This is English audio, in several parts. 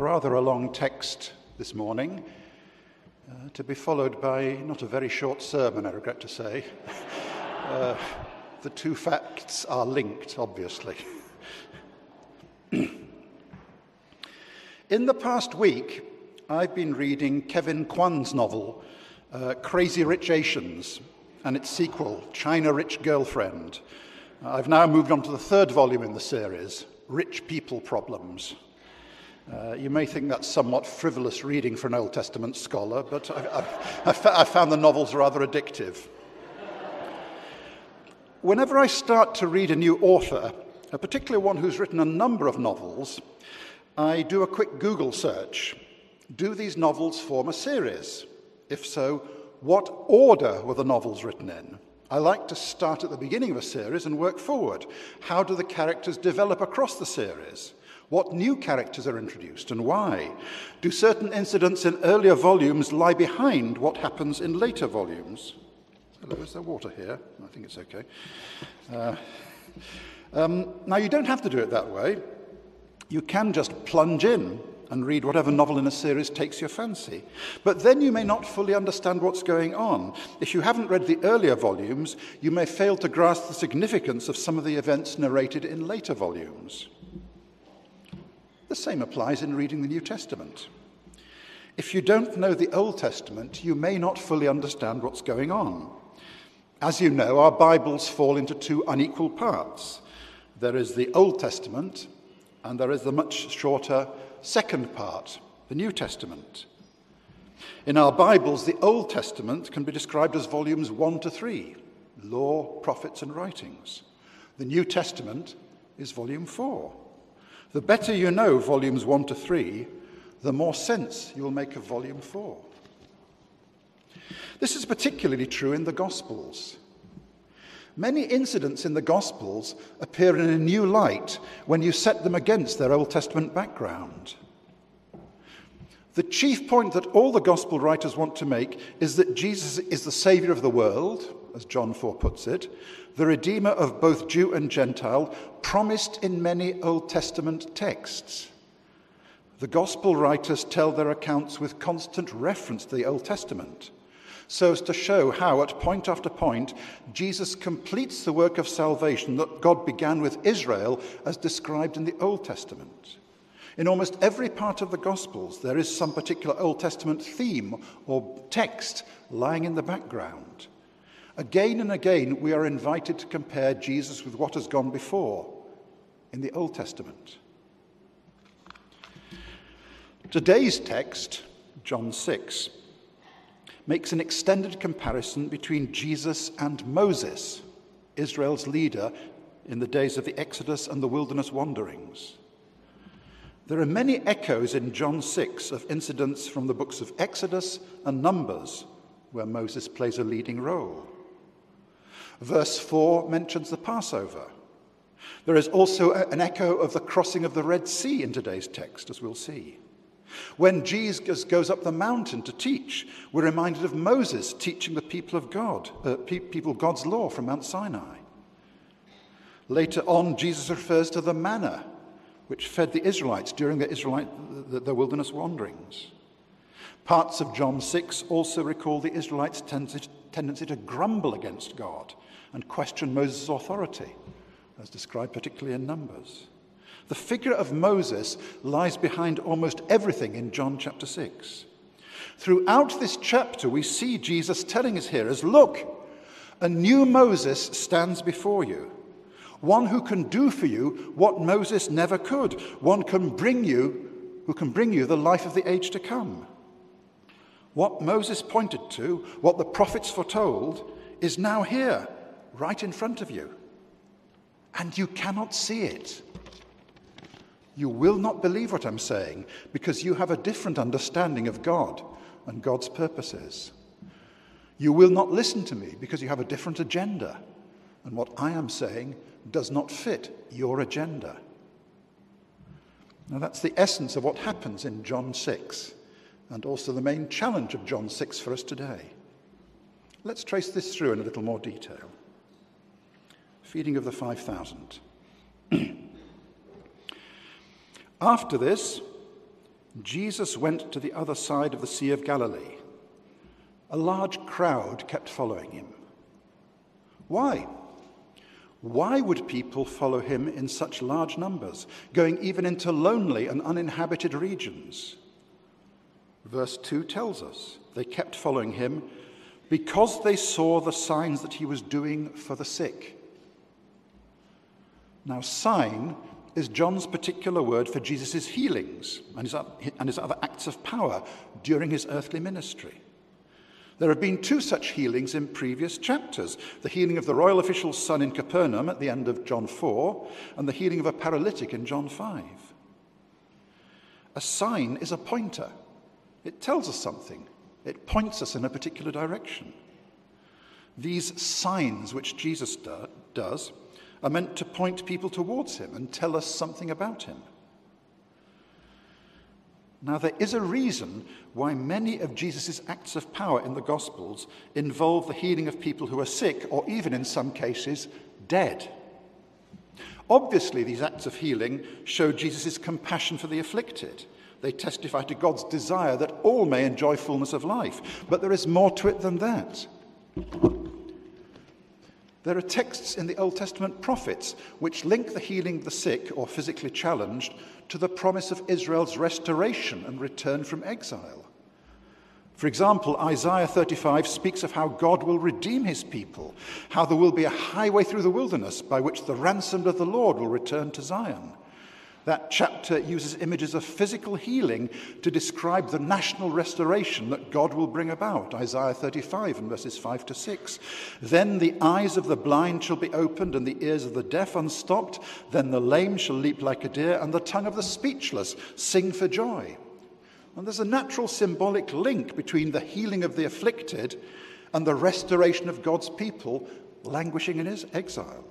rather a long text this morning, to be followed by not a very short sermon, I regret to say. The two facts are linked, obviously. In the past week, I've been reading Kevin Kwan's novel, Crazy Rich Asians, and its sequel, China Rich Girlfriend. I've now moved on to the third volume in the series, Rich People Problems. You may think that's somewhat frivolous reading for an Old Testament scholar, but I found the novels rather addictive. Whenever I start to read a new author, particularly one who's written a number of novels, I do a quick Google search. Do these novels form a series? If so, what order were the novels written in? I like to start at the beginning of a series and work forward. How do the characters develop across the series? What new characters are introduced and why? Do certain incidents in earlier volumes lie behind what happens in later volumes? Hello, is there water here? I think it's okay. Now, you don't have to do it that way. You can just plunge in and read whatever novel in a series takes your fancy. But then you may not fully understand what's going on. If you haven't read the earlier volumes, you may fail to grasp the significance of some of the events narrated in later volumes. The same applies in reading the New Testament. If you don't know the Old Testament, you may not fully understand what's going on. As you know, our Bibles fall into two unequal parts. There is the Old Testament, and there is the much shorter second part, the New Testament. In our Bibles, the Old Testament can be described as volumes 1 to 3, Law, Prophets, and Writings. The New Testament is volume 4. The better you know volumes 1 to 3, the more sense you will make of volume 4. This is particularly true in the Gospels. Many incidents in the Gospels appear in a new light when you set them against their Old Testament background. The chief point that all the Gospel writers want to make is that Jesus is the Saviour of the world, as John 4 puts it, the Redeemer of both Jew and Gentile, promised in many Old Testament texts. The Gospel writers tell their accounts with constant reference to the Old Testament, so as to show how, at point after point, Jesus completes the work of salvation that God began with Israel as described in the Old Testament. In almost every part of the Gospels, there is some particular Old Testament theme or text lying in the background. Again and again, we are invited to compare Jesus with what has gone before in the Old Testament. Today's text, John 6, makes an extended comparison between Jesus and Moses, Israel's leader in the days of the Exodus and the wilderness wanderings. There are many echoes in John 6 of incidents from the books of Exodus and Numbers, where Moses plays a leading role. Verse 4 mentions the Passover. There is also an echo of the crossing of the Red Sea in today's text, as we'll see. When Jesus goes up the mountain to teach, we're reminded of Moses teaching the people of God, God's law from Mount Sinai. Later on, Jesus refers to the manna, which fed the Israelites during the wilderness wanderings. Parts of John 6 also recall the Israelites' tendency to grumble against God and question Moses' authority, as described particularly in Numbers. The figure of Moses lies behind almost everything in John chapter 6. Throughout this chapter, we see Jesus telling his hearers, look, a new Moses stands before you, one who can do for you what Moses never could, one who can bring you the life of the age to come. What Moses pointed to, what the prophets foretold, is now here, right in front of you. And you cannot see it. You will not believe what I'm saying because you have a different understanding of God and God's purposes. You will not listen to me because you have a different agenda, and what I am saying does not fit your agenda. Now, that's the essence of what happens in John 6, and also the main challenge of John 6 for us today. Let's trace this through in a little more detail. Feeding of the 5,000. After this, Jesus went to the other side of the Sea of Galilee. A large crowd kept following him. Why? Why would people follow him in such large numbers, going even into lonely and uninhabited regions? Verse 2 tells us they kept following him because they saw the signs that he was doing for the sick. Now, sign is John's particular word for Jesus' healings and his other acts of power during his earthly ministry. There have been 2 such healings in previous chapters, the healing of the royal official's son in Capernaum at the end of John 4, and the healing of a paralytic in John 5. A sign is a pointer. It tells us something. It points us in a particular direction. These signs which Jesus does are meant to point people towards him and tell us something about him. Now, there is a reason why many of Jesus' acts of power in the Gospels involve the healing of people who are sick, or even in some cases, dead. Obviously, these acts of healing show Jesus' compassion for the afflicted. They testify to God's desire that all may enjoy fullness of life. But there is more to it than that. There are texts in the Old Testament prophets which link the healing of the sick or physically challenged to the promise of Israel's restoration and return from exile. For example, Isaiah 35 speaks of how God will redeem his people, how there will be a highway through the wilderness by which the ransomed of the Lord will return to Zion. That chapter uses images of physical healing to describe the national restoration that God will bring about. Isaiah 35 and verses 5 to 6. Then the eyes of the blind shall be opened and the ears of the deaf unstopped. Then the lame shall leap like a deer and the tongue of the speechless sing for joy. And there's a natural symbolic link between the healing of the afflicted and the restoration of God's people languishing in his exile.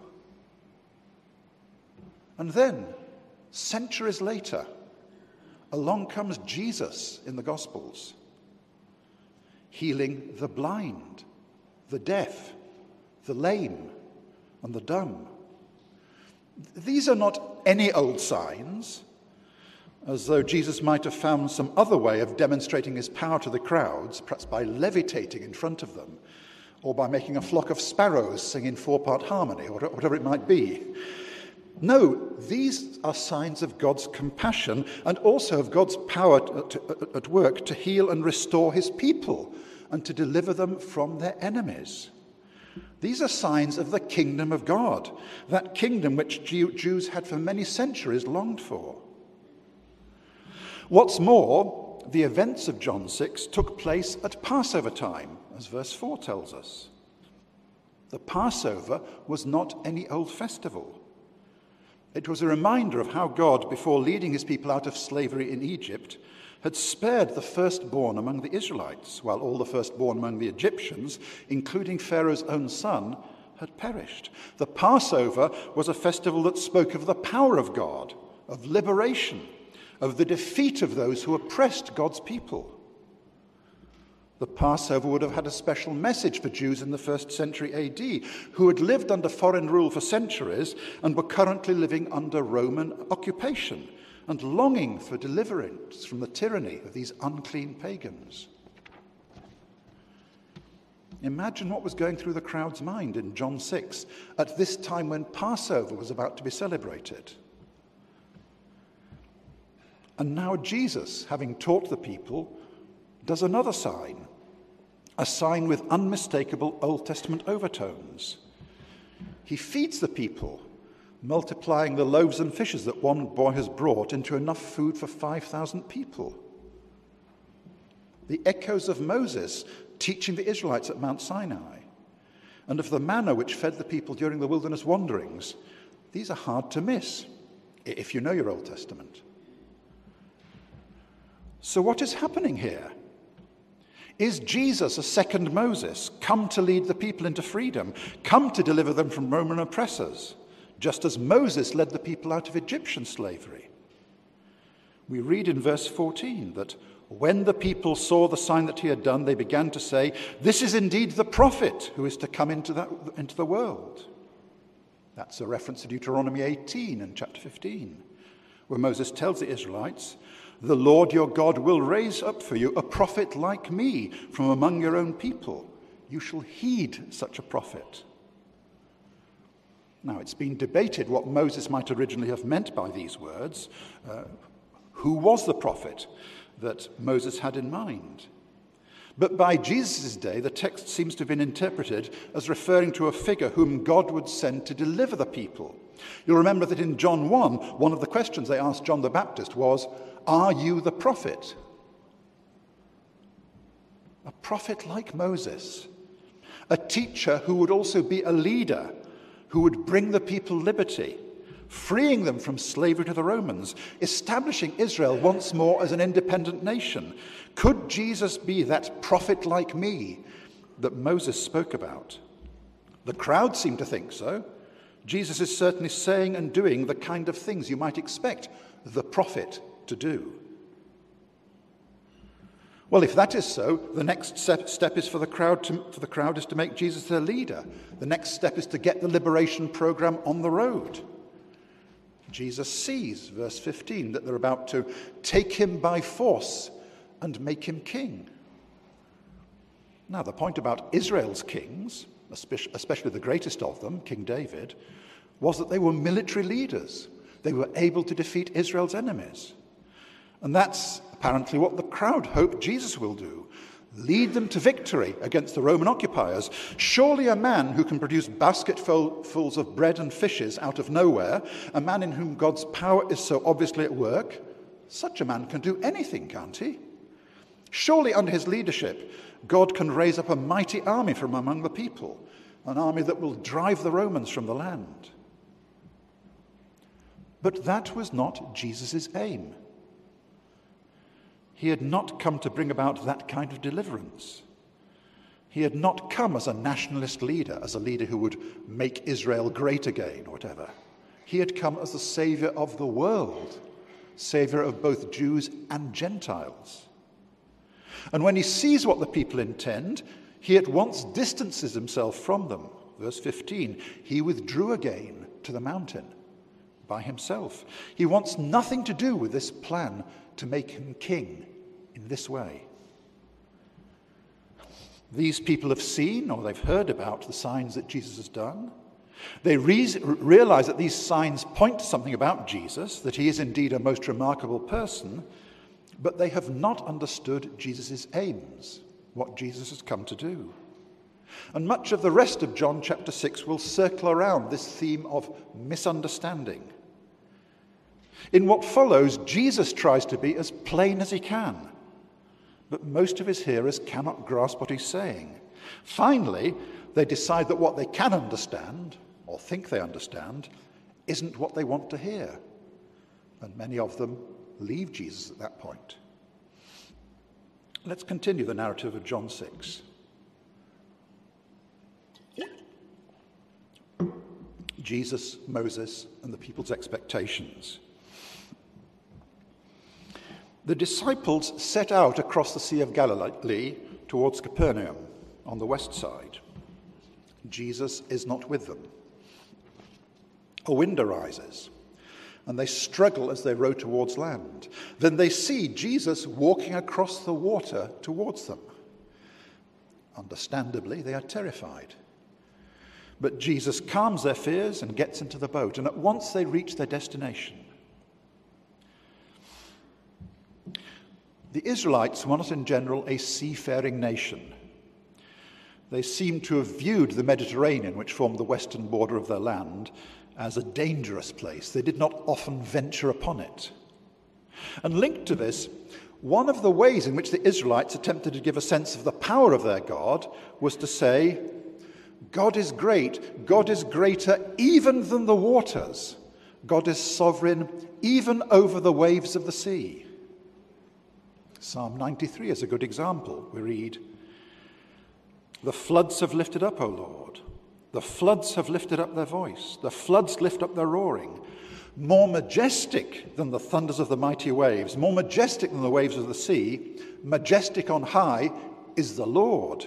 And then, centuries later, along comes Jesus in the Gospels, healing the blind, the deaf, the lame, and the dumb. These are not any old signs, as though Jesus might have found some other way of demonstrating his power to the crowds, perhaps by levitating in front of them, or by making a flock of sparrows sing in 4-part harmony, or whatever it might be. No, these are signs of God's compassion and also of God's power at work to heal and restore his people and to deliver them from their enemies. These are signs of the kingdom of God, that kingdom which Jews had for many centuries longed for. What's more, the events of John 6 took place at Passover time, as verse 4 tells us. The Passover was not any old festival. It was a reminder of how God, before leading his people out of slavery in Egypt, had spared the firstborn among the Israelites, while all the firstborn among the Egyptians, including Pharaoh's own son, had perished. The Passover was a festival that spoke of the power of God, of liberation, of the defeat of those who oppressed God's people. The Passover would have had a special message for Jews in the 1st century AD, who had lived under foreign rule for centuries and were currently living under Roman occupation and longing for deliverance from the tyranny of these unclean pagans. Imagine what was going through the crowd's mind in John 6 at this time when Passover was about to be celebrated. And now Jesus, having taught the people, does another sign, a sign with unmistakable Old Testament overtones. He feeds the people, multiplying the loaves and fishes that one boy has brought into enough food for 5,000 people. The echoes of Moses teaching the Israelites at Mount Sinai, and of the manna which fed the people during the wilderness wanderings, these are hard to miss if you know your Old Testament. So what is happening here? Is Jesus a second Moses, come to lead the people into freedom, come to deliver them from Roman oppressors, just as Moses led the people out of Egyptian slavery? We read in verse 14 that when the people saw the sign that he had done, they began to say, "This is indeed the prophet who is to come into the world." That's a reference to Deuteronomy 18 and chapter 15, where Moses tells the Israelites, The Lord your God will raise up for you a prophet like me from among your own people. You shall heed such a prophet. Now, it's been debated what Moses might originally have meant by these words. Who was the prophet that Moses had in mind? But by Jesus' day, the text seems to have been interpreted as referring to a figure whom God would send to deliver the people. You'll remember that in John 1, one of the questions they asked John the Baptist was, "Are you the prophet?" A prophet like Moses, a teacher who would also be a leader, who would bring the people liberty, freeing them from slavery to the Romans, establishing Israel once more as an independent nation. Could Jesus be that prophet like me that Moses spoke about? The crowd seemed to think so. Jesus is certainly saying and doing the kind of things you might expect the prophet to do. Well, if that is so, the next step is for the crowd is to make Jesus their leader. The next step is to get the liberation program on the road. Jesus sees, verse 15, that they're about to take him by force and make him king. Now, the point about Israel's kings, especially the greatest of them, King David, was that they were military leaders. They were able to defeat Israel's enemies. And that's apparently what the crowd hope Jesus will do. Lead them to victory against the Roman occupiers. Surely a man who can produce basketfuls of bread and fishes out of nowhere, a man in whom God's power is so obviously at work, such a man can do anything, can't he? Surely under his leadership, God can raise up a mighty army from among the people, an army that will drive the Romans from the land. But that was not Jesus' aim. He had not come to bring about that kind of deliverance. He had not come as a nationalist leader, as a leader who would make Israel great again or whatever. He had come as the Savior of the world, Savior of both Jews and Gentiles. And when he sees what the people intend, he at once distances himself from them. Verse 15, he withdrew again to the mountain by himself. He wants nothing to do with this plan to make him king in this way. These people have seen or they've heard about the signs that Jesus has done. They realize that these signs point to something about Jesus, that he is indeed a most remarkable person, but they have not understood Jesus' aims, what Jesus has come to do. And much of the rest of John chapter 6 will circle around this theme of misunderstanding. In what follows, Jesus tries to be as plain as he can, but most of his hearers cannot grasp what he's saying. Finally, they decide that what they can understand, or think they understand, isn't what they want to hear. And many of them leave Jesus at that point. Let's continue the narrative of John 6. Jesus, Moses, and the people's expectations. The disciples set out across the Sea of Galilee towards Capernaum on the west side. Jesus is not with them. A wind arises, and they struggle as they row towards land. Then they see Jesus walking across the water towards them. Understandably, they are terrified. But Jesus calms their fears and gets into the boat, and at once they reach their destination. The Israelites were not in general a seafaring nation. They seem to have viewed the Mediterranean, which formed the western border of their land, as a dangerous place. They did not often venture upon it. And linked to this, one of the ways in which the Israelites attempted to give a sense of the power of their God was to say, God is great, God is greater even than the waters. God is sovereign even over the waves of the sea. Psalm 93 is a good example. We read, "The floods have lifted up, O Lord. The floods have lifted up their voice. The floods lift up their roaring. More majestic than the thunders of the mighty waves, more majestic than the waves of the sea, majestic on high is the Lord."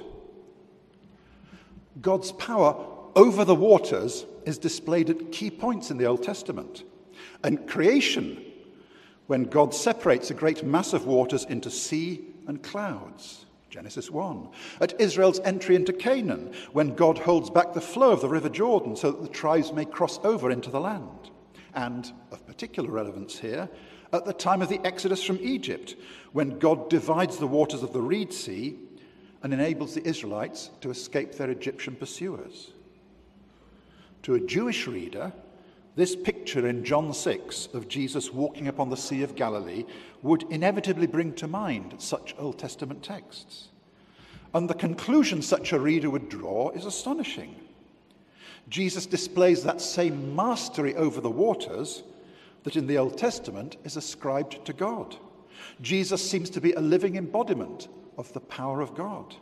God's power over the waters is displayed at key points in the Old Testament. And creation, when God separates a great mass of waters into sea and clouds, Genesis 1. At Israel's entry into Canaan, when God holds back the flow of the River Jordan so that the tribes may cross over into the land. And, of particular relevance here, at the time of the Exodus from Egypt, when God divides the waters of the Reed Sea and enables the Israelites to escape their Egyptian pursuers. To a Jewish reader, this picture in John 6 of Jesus walking upon the Sea of Galilee would inevitably bring to mind such Old Testament texts. And the conclusion such a reader would draw is astonishing. Jesus displays that same mastery over the waters that in the Old Testament is ascribed to God. Jesus seems to be a living embodiment of the power of God.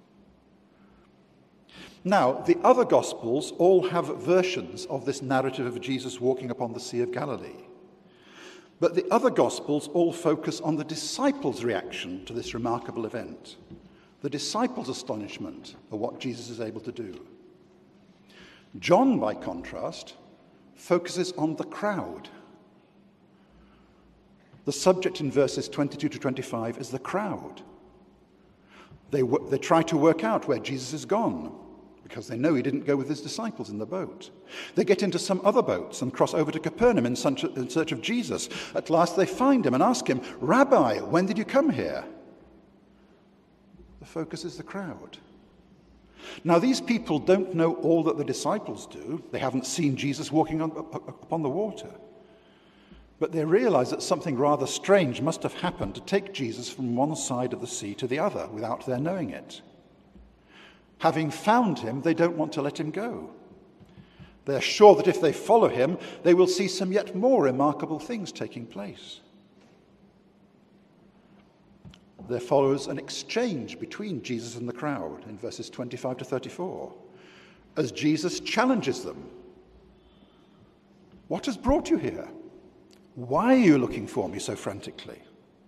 Now, the other Gospels all have versions of this narrative of Jesus walking upon the Sea of Galilee. But the other Gospels all focus on the disciples' reaction to this remarkable event, the disciples' astonishment at what Jesus is able to do. John, by contrast, focuses on the crowd. The subject in verses 22 to 25 is the crowd. They try to work out where Jesus is gone, because they know he didn't go with his disciples in the boat. They get into some other boats and cross over to Capernaum in search of Jesus. At last they find him and ask him, "Rabbi, when did you come here?" The focus is the crowd. Now, these people don't know all that the disciples do. They haven't seen Jesus walking upon the water. But they realize that something rather strange must have happened to take Jesus from one side of the sea to the other without their knowing it. Having found him, they don't want to let him go. They're sure that if they follow him, they will see some yet more remarkable things taking place. There follows an exchange between Jesus and the crowd in verses 25 to 34, as Jesus challenges them. "What has brought you here? Why are you looking for me so frantically?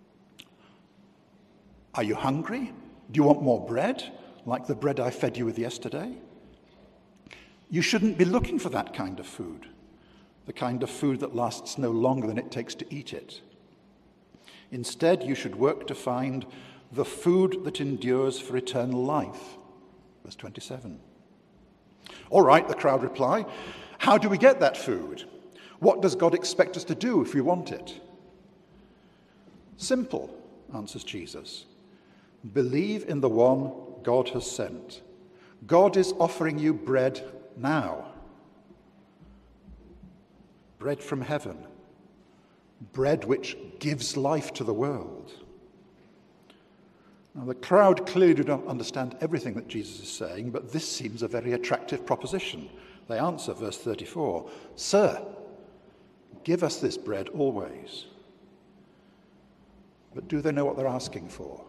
Are you hungry? Do you want more bread, like the bread I fed you with yesterday? You shouldn't be looking for that kind of food, the kind of food that lasts no longer than it takes to eat it. Instead, you should work to find the food that endures for eternal life." Verse 27. "All right," the crowd reply. "How do we get that food? What does God expect us to do if we want it?" "Simple," answers Jesus. "Believe in the one God has sent. God is offering you bread now. Bread from heaven. Bread which gives life to the world." Now, the crowd clearly do not understand everything that Jesus is saying, but this seems a very attractive proposition. They answer, verse 34, "Sir, give us this bread always." But do they know what they're asking for?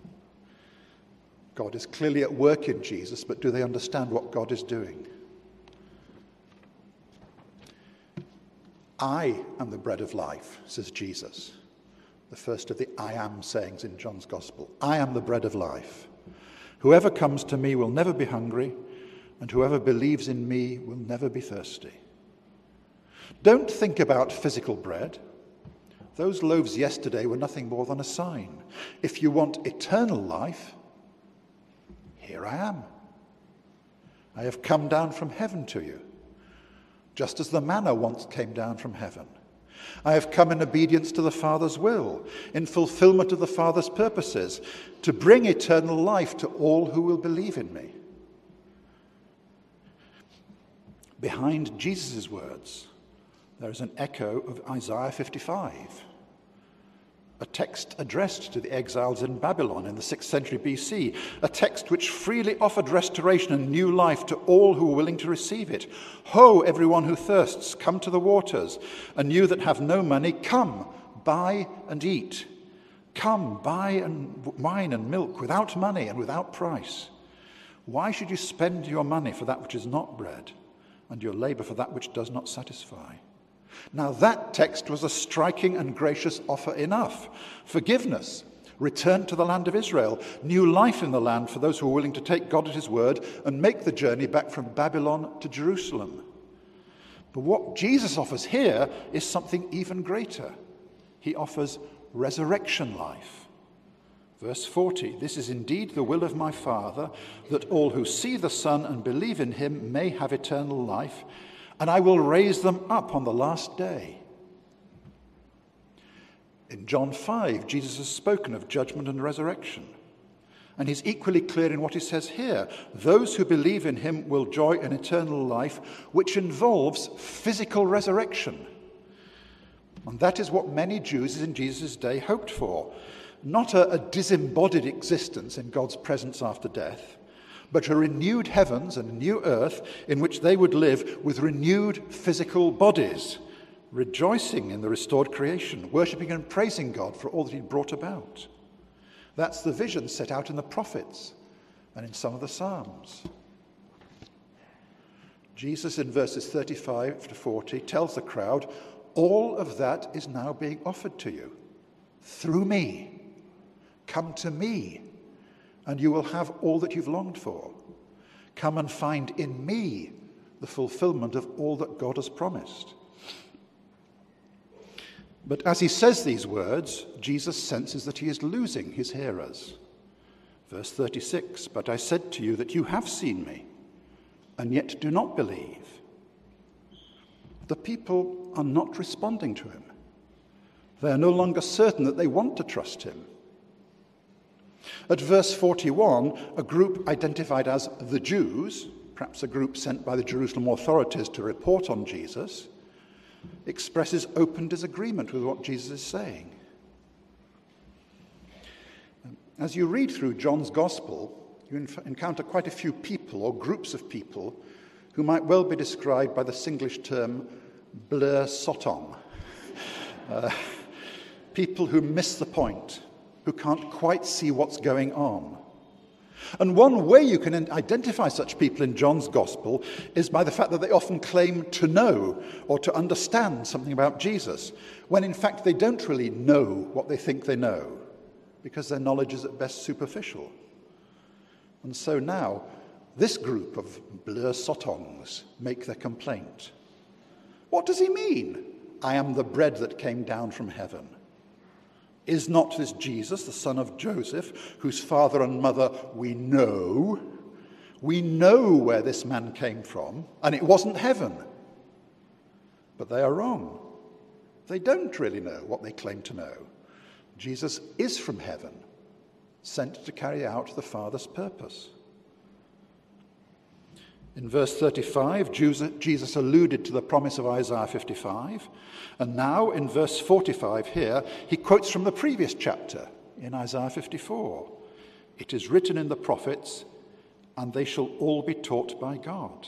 God is clearly at work in Jesus, but do they understand what God is doing? "I am the bread of life," says Jesus, the first of the "I am" sayings in John's Gospel. "I am the bread of life. Whoever comes to me will never be hungry, and whoever believes in me will never be thirsty." Don't think about physical bread. Those loaves yesterday were nothing more than a sign. If you want eternal life, here I am. I have come down from heaven to you, just as the manna once came down from heaven. I have come in obedience to the Father's will, in fulfillment of the Father's purposes, to bring eternal life to all who will believe in me. Behind Jesus' words, there is an echo of Isaiah 55, a text addressed to the exiles in Babylon in the 6th century BC, a text which freely offered restoration and new life to all who were willing to receive it. "Ho, everyone who thirsts, come to the waters, and you that have no money, come, buy and eat. Come, buy wine and milk without money and without price. Why should you spend your money for that which is not bread, and your labor for that which does not satisfy?" Now that text was a striking and gracious offer enough. Forgiveness, return to the land of Israel, new life in the land for those who are willing to take God at his word and make the journey back from Babylon to Jerusalem. But what Jesus offers here is something even greater. he offers resurrection life. Verse 40, this is indeed the will of my Father, that all who see the Son and believe in him may have eternal life, and I will raise them up on the last day. In John 5, Jesus has spoken of judgment and resurrection. And he's equally clear in what he says here. Those who believe in him will enjoy an eternal life, which involves physical resurrection. And that is what many Jews in Jesus' day hoped for. Not a disembodied existence in God's presence after death, but a renewed heavens and a new earth in which they would live with renewed physical bodies, rejoicing in the restored creation, worshipping and praising God for all that he'd brought about. That's the vision set out in the prophets and in some of the Psalms. Jesus, in verses 35 to 40, tells the crowd, all of that is now being offered to you through me. Come to me, and you will have all that you've longed for. Come and find in me the fulfillment of all that God has promised. But as he says these words, Jesus senses that he is losing his hearers. Verse 36, but I said to you that you have seen me, and yet do not believe. The people are not responding to him. They are no longer certain that they want to trust him. At verse 41, a group identified as the Jews, perhaps a group sent by the Jerusalem authorities to report on Jesus, expresses open disagreement with what Jesus is saying. As you read through John's Gospel, you encounter quite a few people or groups of people who might well be described by the Singlish term blur sotong. People who miss the point, who can't quite see what's going on. And one way you can identify such people in John's Gospel is by the fact that they often claim to know or to understand something about Jesus, when in fact they don't really know what they think they know, because their knowledge is at best superficial. And so now, this group of blur sotongs make their complaint. What does he mean? I am the bread that came down from heaven. Is not this Jesus, the son of Joseph, whose father and mother we know? We know where this man came from, and it wasn't heaven. But they are wrong. They don't really know what they claim to know. Jesus is from heaven, sent to carry out the Father's purpose. In verse 35, Jesus alluded to the promise of Isaiah 55. And now, in verse 45 here, he quotes from the previous chapter in Isaiah 54. It is written in the prophets, and they shall all be taught by God.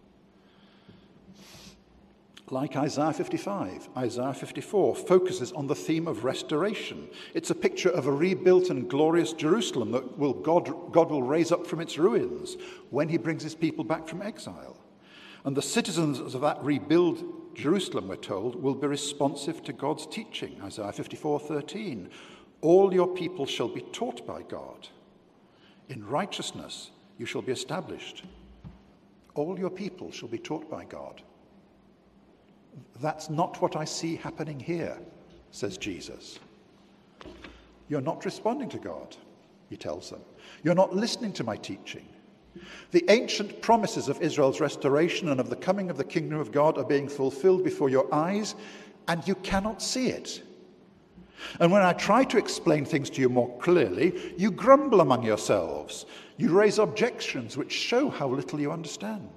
Like Isaiah 55, Isaiah 54 focuses on the theme of restoration. It's a picture of a rebuilt and glorious Jerusalem that God will raise up from its ruins when he brings his people back from exile. And the citizens of that rebuilt Jerusalem, we're told, will be responsive to God's teaching. Isaiah 54:13. All your people shall be taught by God. In righteousness you shall be established. All your people shall be taught by God. That's not what I see happening here, says Jesus. You're not responding to God, he tells them. You're not listening to my teaching. The ancient promises of Israel's restoration and of the coming of the kingdom of God are being fulfilled before your eyes, and you cannot see it. And when I try to explain things to you more clearly, you grumble among yourselves. You raise objections which show how little you understand.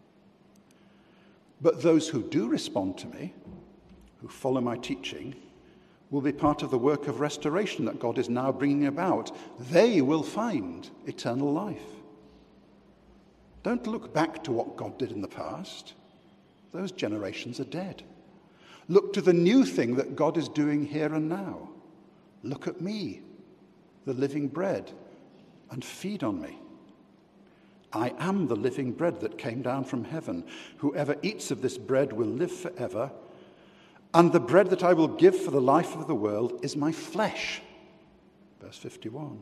But those who do respond to me, who follow my teaching, will be part of the work of restoration that God is now bringing about. They will find eternal life. Don't look back to what God did in the past. Those generations are dead. Look to the new thing that God is doing here and now. Look at me, the living bread, and feed on me. I am the living bread that came down from heaven. Whoever eats of this bread will live forever. And the bread that I will give for the life of the world is my flesh. Verse 51.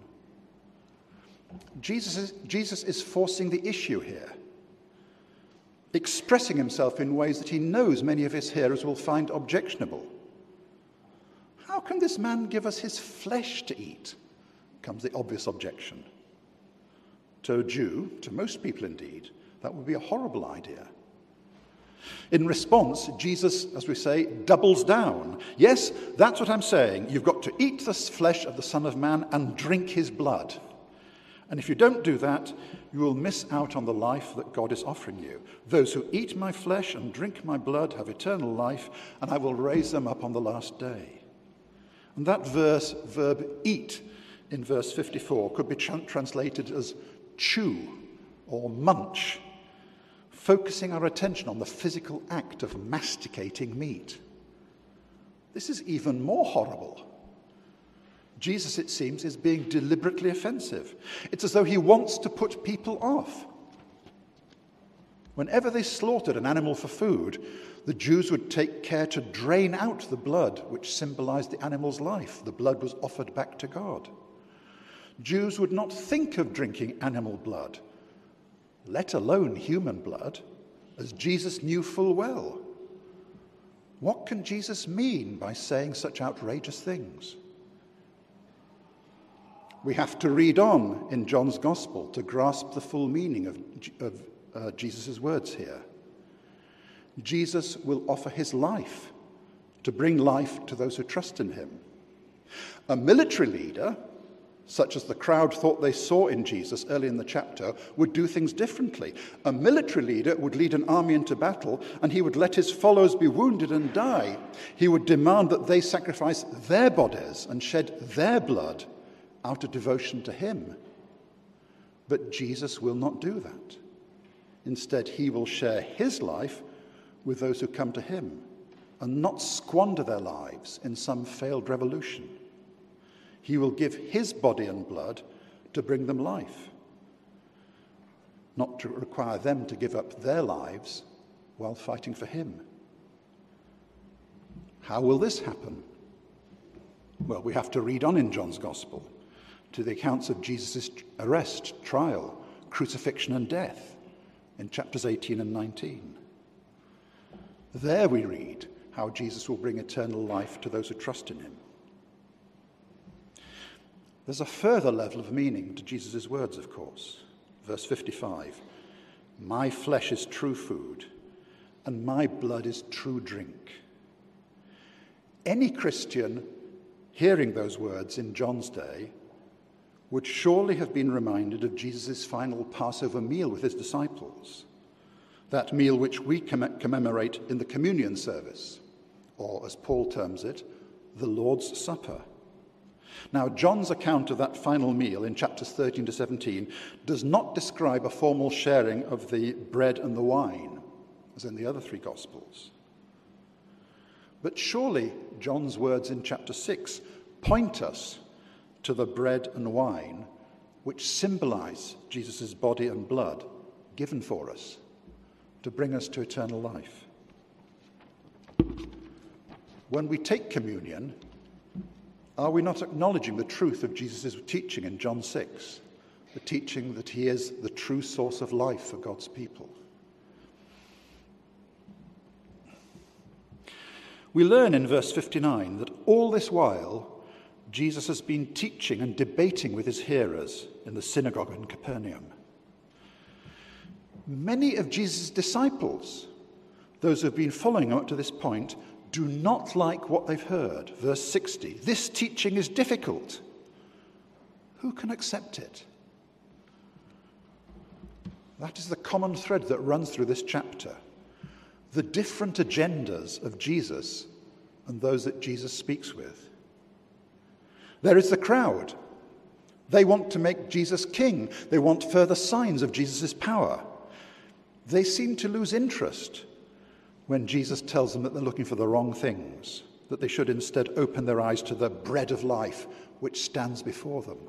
Jesus is forcing the issue here, expressing himself in ways that he knows many of his hearers will find objectionable. How can this man give us his flesh to eat? Comes the obvious objection. To a Jew, to most people indeed, that would be a horrible idea. In response, Jesus, as we say, doubles down. Yes, that's what I'm saying. You've got to eat the flesh of the Son of Man and drink his blood. And if you don't do that, you will miss out on the life that God is offering you. Those who eat my flesh and drink my blood have eternal life, and I will raise them up on the last day. And that verb eat, in verse 54, could be translated as chew or munch, focusing our attention on the physical act of masticating meat. This is even more horrible. Jesus, it seems, is being deliberately offensive. It's as though he wants to put people off. Whenever they slaughtered an animal for food, the Jews would take care to drain out the blood which symbolized the animal's life. The blood was offered back to God. Jews would not think of drinking animal blood, let alone human blood, as Jesus knew full well. What can Jesus mean by saying such outrageous things? We have to read on in John's Gospel to grasp the full meaning of Jesus' words here. Jesus will offer his life to bring life to those who trust in him. A military leader, such as the crowd thought they saw in Jesus early in the chapter, would do things differently. A military leader would lead an army into battle, and he would let his followers be wounded and die. He would demand that they sacrifice their bodies and shed their blood out of devotion to him. But Jesus will not do that. Instead, he will share his life with those who come to him and not squander their lives in some failed revolution. He will give his body and blood to bring them life, not to require them to give up their lives while fighting for him. How will this happen? Well, we have to read on in John's Gospel to the accounts of Jesus' arrest, trial, crucifixion and death in chapters 18 and 19. There we read how Jesus will bring eternal life to those who trust in him. There's a further level of meaning to Jesus' words, of course. Verse 55, my flesh is true food, and my blood is true drink. Any Christian hearing those words in John's day would surely have been reminded of Jesus' final Passover meal with his disciples, that meal which we commemorate in the communion service, or as Paul terms it, the Lord's Supper. Now, John's account of that final meal in chapters 13 to 17 does not describe a formal sharing of the bread and the wine, as in the other three Gospels. But surely John's words in chapter 6 point us to the bread and wine which symbolize Jesus' body and blood given for us to bring us to eternal life. When we take communion, are we not acknowledging the truth of Jesus' teaching in John 6, the teaching that he is the true source of life for God's people? We learn in verse 59 that all this while Jesus has been teaching and debating with his hearers in the synagogue in Capernaum. Many of Jesus' disciples, those who have been following him up to this point, do not like what they've heard. Verse 60, this teaching is difficult. Who can accept it? That is the common thread that runs through this chapter. The different agendas of Jesus and those that Jesus speaks with. There is the crowd. They want to make Jesus king. They want further signs of Jesus' power. They seem to lose interest when Jesus tells them that they're looking for the wrong things, that they should instead open their eyes to the bread of life which stands before them.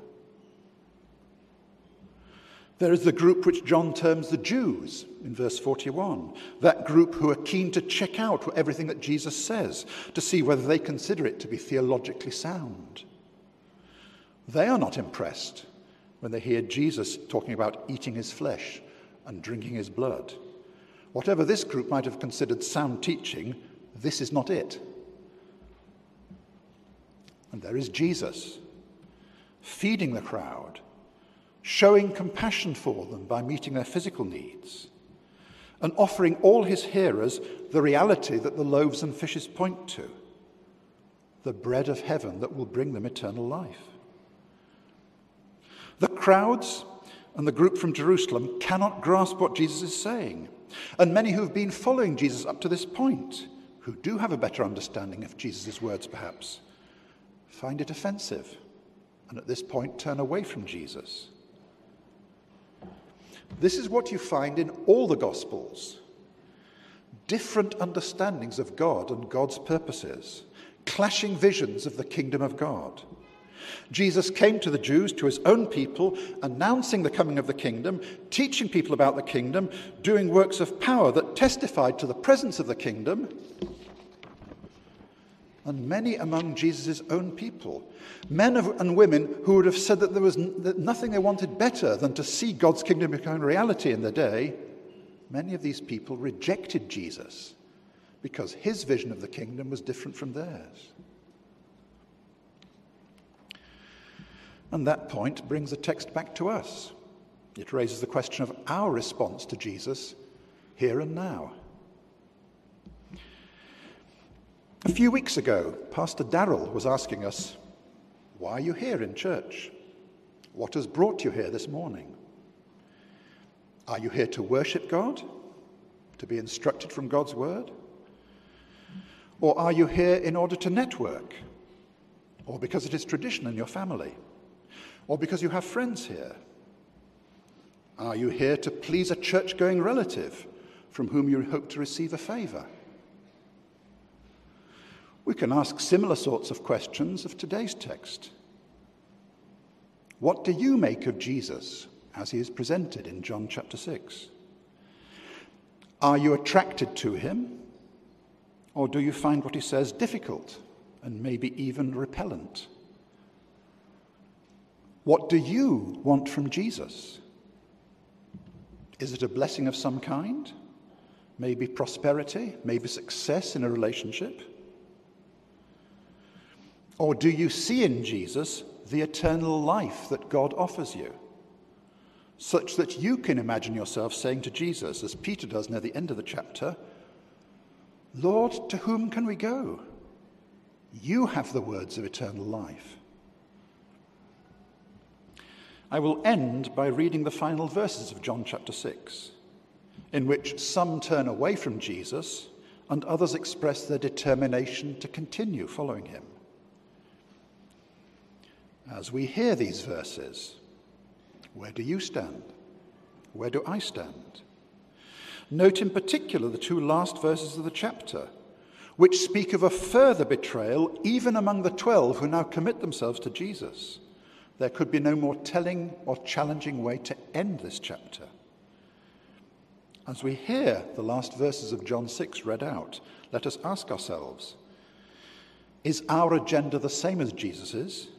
There is the group which John terms the Jews in verse 41, that group who are keen to check out everything that Jesus says to see whether they consider it to be theologically sound. They are not impressed when they hear Jesus talking about eating his flesh and drinking his blood. Whatever this group might have considered sound teaching, this is not it. And there is Jesus, feeding the crowd, showing compassion for them by meeting their physical needs, and offering all his hearers the reality that the loaves and fishes point to, the bread of heaven that will bring them eternal life. The crowds and the group from Jerusalem cannot grasp what Jesus is saying, and many who have been following Jesus up to this point, who do have a better understanding of Jesus' words perhaps, find it offensive, and at this point turn away from Jesus. This is what you find in all the Gospels. Different understandings of God and God's purposes, clashing visions of the kingdom of God. Jesus came to the Jews, to his own people, announcing the coming of the kingdom, teaching people about the kingdom, doing works of power that testified to the presence of the kingdom. And many among Jesus' own people, men and women who would have said that there was nothing they wanted better than to see God's kingdom become a reality in their day, many of these people rejected Jesus because his vision of the kingdom was different from theirs. And that point brings the text back to us. It raises the question of our response to Jesus here and now. A few weeks ago, Pastor Darrell was asking us, why are you here in church? What has brought you here this morning? Are you here to worship God? To be instructed from God's word? Or are you here in order to network? Or because it is tradition in your family? Or because you have friends here? Are you here to please a church-going relative from whom you hope to receive a favor? We can ask similar sorts of questions of today's text. What do you make of Jesus as he is presented in John chapter 6? Are you attracted to him, or do you find what he says difficult and maybe even repellent? What do you want from Jesus? Is it a blessing of some kind? Maybe prosperity, maybe success in a relationship? Or do you see in Jesus the eternal life that God offers you, such that you can imagine yourself saying to Jesus, as Peter does near the end of the chapter, "Lord, to whom can we go? You have the words of eternal life." I will end by reading the final verses of John chapter 6, in which some turn away from Jesus and others express their determination to continue following him. As we hear these verses, where do you stand? Where do I stand? Note in particular the two last verses of the chapter, which speak of a further betrayal even among the 12 who now commit themselves to Jesus. There could be no more telling or challenging way to end this chapter. As we hear the last verses of John 6 read out, let us ask ourselves, is our agenda the same as Jesus's?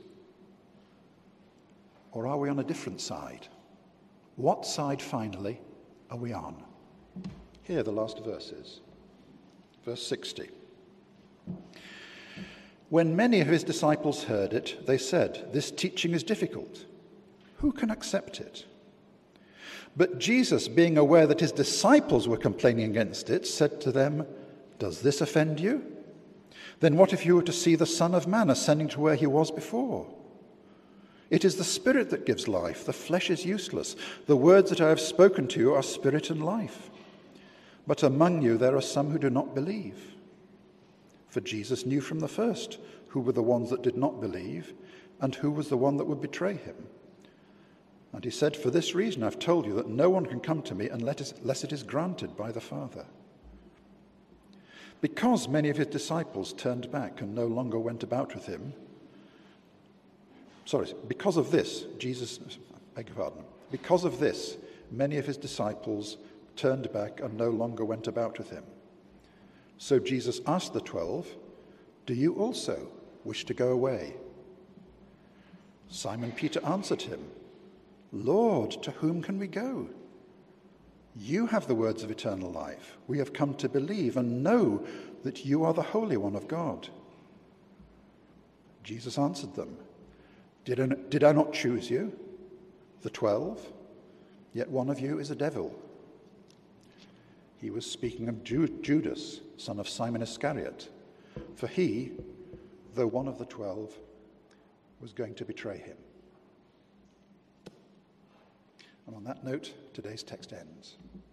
Or are we on a different side? What side, finally, are we on? Here are the last verses. Verse 60. When many of his disciples heard it, they said, "This teaching is difficult. Who can accept it?" But Jesus, being aware that his disciples were complaining against it, said to them, "Does this offend you? Then what if you were to see the Son of Man ascending to where he was before? It is the Spirit that gives life. The flesh is useless. The words that I have spoken to you are spirit and life. But among you there are some who do not believe." For Jesus knew from the first who were the ones that did not believe and who was the one that would betray him. And he said, "For this reason I've told you that no one can come to me unless it is granted by the Father." Because many of his disciples turned back and no longer went about with him, because of this, many of his disciples turned back and no longer went about with him. So Jesus asked the 12, "Do you also wish to go away?" Simon Peter answered him, "Lord, to whom can we go? You have the words of eternal life. We have come to believe and know that you are the Holy One of God." Jesus answered them, Did I not choose you, the 12? Yet one of you is a devil. He was speaking of Judas, son of Simon Iscariot, for he, though one of the 12, was going to betray him. And on that note, today's text ends.